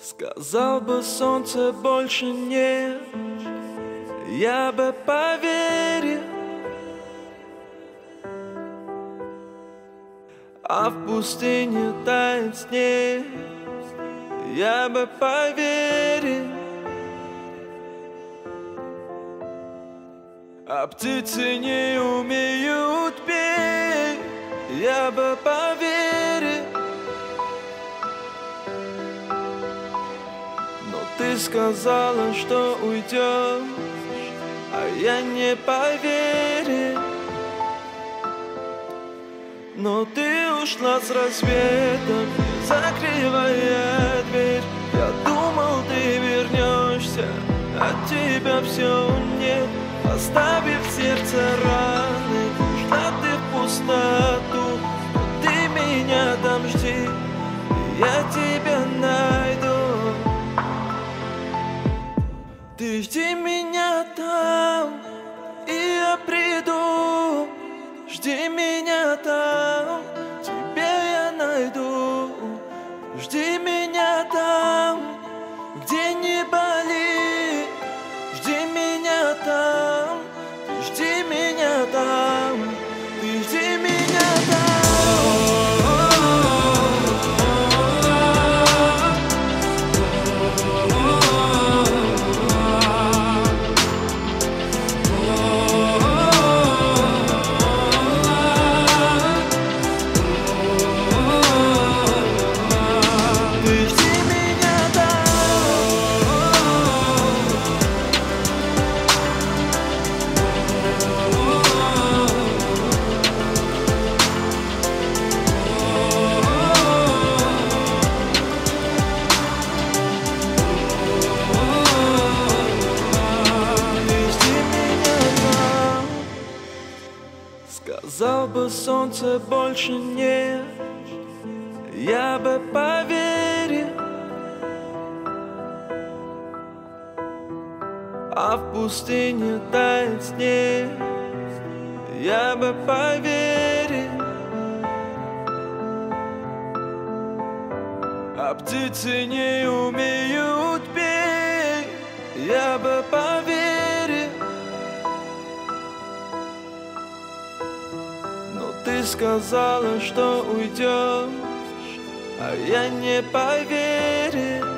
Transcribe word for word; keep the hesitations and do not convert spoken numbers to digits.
Сказал бы солнце больше нет, я бы поверил. А в пустыне тает снег, я бы поверил. А птицы не умеют петь, я бы поверил. Но ты сказала, что уйдешь, а я не поверил. Но ты ушла с рассветом, не закрывая дверь. Я думал, ты вернешься, от тебя все нет. Оставив в сердце раны, ушла ты в пустоту. Но ты меня там жди, я тебя найду. Ты жди меня там, и я приду. Жди меня там, тебя я найду. Жди меня там, где не болит. Жди меня там, ты жди меня там, ты жди меня там. Сказал бы солнце больше нет, я бы поверил. А в пустыне тает снег, я бы поверил. А птицы не умеют петь, я бы поверил. Ты сказала, что уйдешь, а я не поверил.